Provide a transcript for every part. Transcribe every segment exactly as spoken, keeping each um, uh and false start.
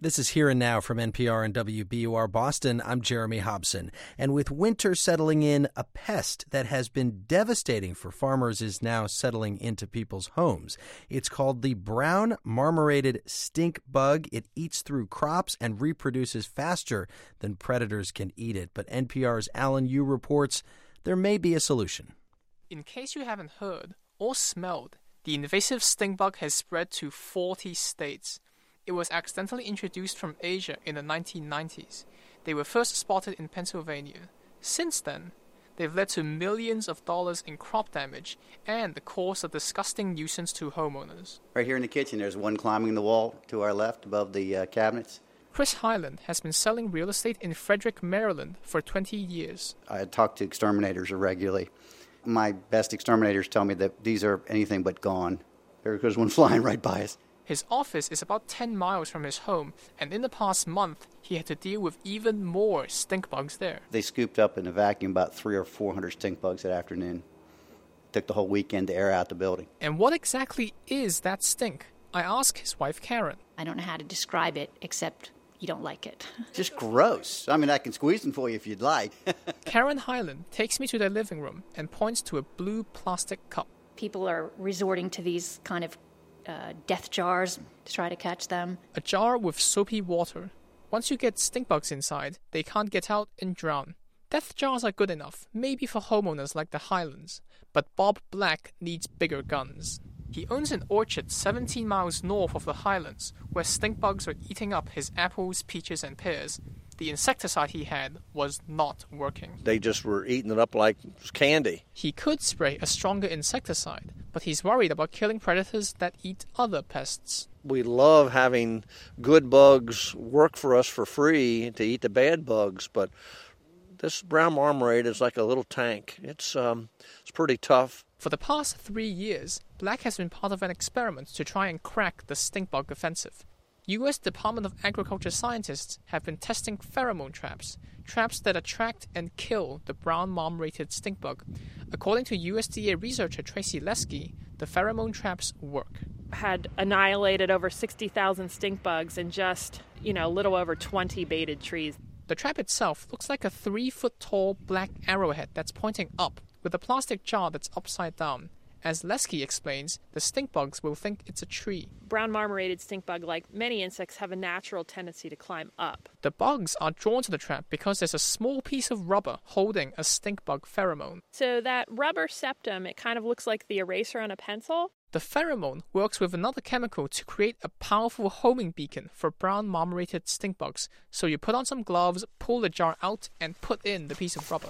This is Here and Now from N P R and W B U R Boston. I'm Jeremy Hobson. And with winter settling in, a pest that has been devastating for farmers is now settling into people's homes. It's called the brown marmorated stink bug. It eats through crops and reproduces faster than predators can eat it. But N P R's Alan Yu reports there may be a solution. In case you haven't heard or smelled, the invasive stink bug has spread to forty states. It was accidentally introduced from Asia in the nineteen nineties. They were first spotted in Pennsylvania. Since then, they've led to millions of dollars in crop damage and caused a disgusting nuisance to homeowners. Right here in the kitchen, there's one climbing the wall to our left above the uh, cabinets. Chris Hyland has been selling real estate in Frederick, Maryland for twenty years. I talk to exterminators regularly. My best exterminators tell me that these are anything but gone. There goes one flying right by us. His office is about ten miles from his home, and in the past month, he had to deal with even more stink bugs there. They scooped up in a vacuum about three or four hundred stink bugs that afternoon. Took the whole weekend to air out the building. And what exactly is that stink? I asked his wife, Karen. I don't know how to describe it, except you don't like it. Just gross. I mean, I can squeeze them for you if you'd like. Karen Hyland takes me to their living room and points to a blue plastic cup. People are resorting to these kind of Uh, death jars to try to catch them. A jar with soapy water. Once you get stink bugs inside, they can't get out and drown. Death jars are good enough, maybe for homeowners like the Hylands, but Bob Black needs bigger guns. He owns an orchard seventeen miles north of the Highlands, where stink bugs are eating up his apples, peaches, and pears. The insecticide he had was not working. They just were eating it up like candy. He could spray a stronger insecticide, but he's worried about killing predators that eat other pests. We love having good bugs work for us for free to eat the bad bugs, but this brown marmorated is like a little tank. It's um, it's pretty tough. For the past three years, Black has been part of an experiment to try and crack the stink bug offensive. U S Department of Agriculture scientists have been testing pheromone traps, traps that attract and kill the brown marmorated stink bug. According to U S D A researcher Tracy Lesky, the pheromone traps work. Had annihilated over sixty thousand stink bugs in just, you know, a little over twenty baited trees. The trap itself looks like a three-foot-tall black arrowhead that's pointing up, with a plastic jar that's upside down. As Lesky explains, the stink bugs will think it's a tree. Brown marmorated stink bug, like many insects, have a natural tendency to climb up. The bugs are drawn to the trap because there's a small piece of rubber holding a stink bug pheromone. So that rubber septum, it kind of looks like the eraser on a pencil. The pheromone works with another chemical to create a powerful homing beacon for brown marmorated stink bugs. So you put on some gloves, pull the jar out, and put in the piece of rubber.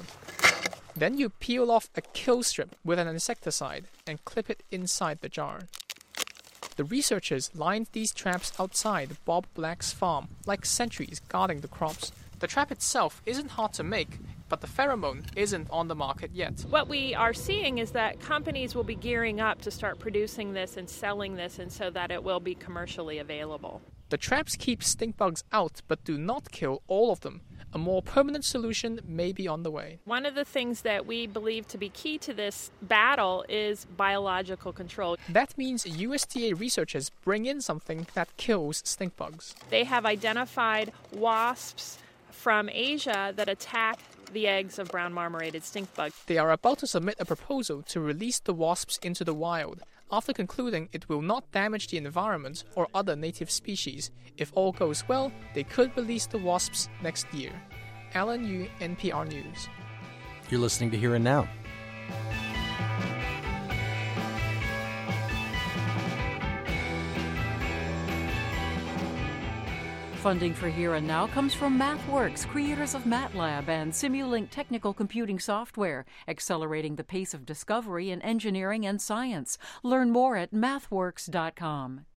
Then you peel off a kill strip with an insecticide and clip it inside the jar. The researchers lined these traps outside Bob Black's farm, like sentries guarding the crops. The trap itself isn't hard to make, but the pheromone isn't on the market yet. What we are seeing is that companies will be gearing up to start producing this and selling this, and so that it will be commercially available. The traps keep stink bugs out, but do not kill all of them. A more permanent solution may be on the way. One of the things that we believe to be key to this battle is biological control. That means U S D A researchers bring in something that kills stink bugs. They have identified wasps from Asia that attack the eggs of brown marmorated stink bugs. They are about to submit a proposal to release the wasps into the wild, after concluding it will not damage the environment or other native species. If all goes well, they could release the wasps next year. Alan Yu, N P R News. You're listening to Here and Now. Funding for Here and Now comes from MathWorks, creators of MATLAB and Simulink technical computing software, accelerating the pace of discovery in engineering and science. Learn more at mathworks dot com.